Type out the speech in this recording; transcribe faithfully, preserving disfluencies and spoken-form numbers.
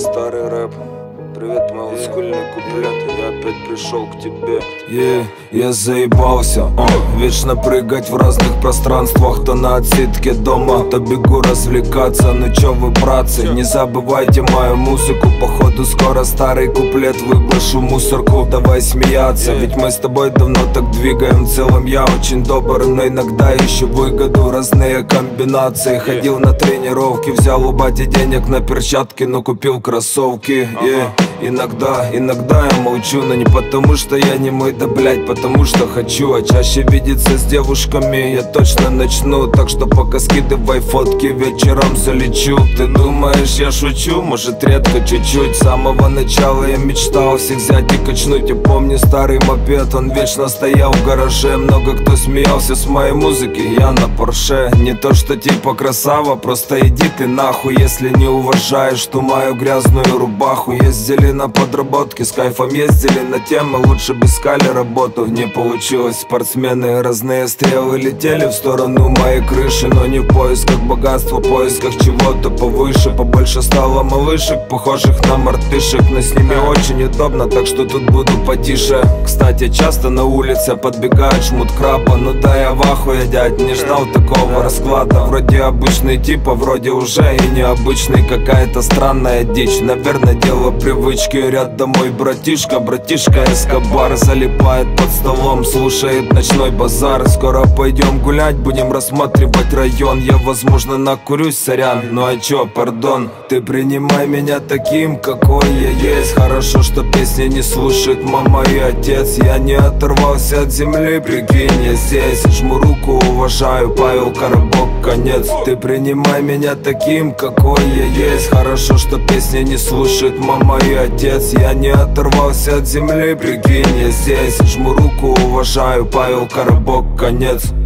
старый рэп. Привет, мой олдскульный куплет, я опять пришел к тебе. Yeah, я заебался, о, вечно прыгать в разных пространствах. То на отсидке дома, то бегу развлекаться. Ну чё вы, братцы, не забывайте мою музыку. Походу скоро старый куплет выброшу в мусорку. Давай смеяться, ведь мы с тобой давно так двигаем. В целом я очень добр, но иногда ищу выгоду. Разные комбинации, ходил на тренировки. Взял у бати денег на перчатки, но купил кроссовки. Yeah. Иногда, иногда я молчу, но не потому что я не мой, да блять, потому что хочу. А чаще видеться с девушками я точно начну. Так что пока скидывай фотки, вечером залечу. Ты думаешь, я шучу? Может, редко чуть-чуть. С самого начала я мечтал всех взять и качнуть. Я помню старый мопед, он вечно стоял в гараже. Много кто смеялся с моей музыки, я на Порше. Не то что типа красава, просто иди ты нахуй, если не уважаешь ту мою грязную рубаху. Ездили на подработки, с кайфом ездили на темы. Лучше бы искали работу, не получилось. Спортсмены, разные стрелы летели в сторону моей крыши. Но не в поисках богатства, в поисках чего-то повыше. Побольше стало малышек, похожих на мартышек. Но с ними очень удобно, так что тут буду потише. Кстати, часто на улице подбегает шмут краба. Ну да, я в ахуе, дядь, не ждал такого расклада. Вроде обычный тип, а вроде уже и необычный. Какая-то странная дичь, наверное, дело привычки. Рядом мой братишка, братишка Эскобар. Залипает под столом, слушает ночной базар. Скоро пойдем гулять, будем рассматривать район. Я, возможно, накурюсь, сорян, ну а чё, пардон. Ты принимай меня таким, какой я есть. Хорошо, что песни не слушает мама и отец. Я не оторвался от земли, прикинь, я здесь. Жму руку, уважаю, Павел Коробок, конец. Ты принимай меня таким, какой я есть. Хорошо, что песни не слушает мама и отец. Я не оторвался от земли, прикинь, я здесь. Жму руку, уважаю, Павел Коробок, конец.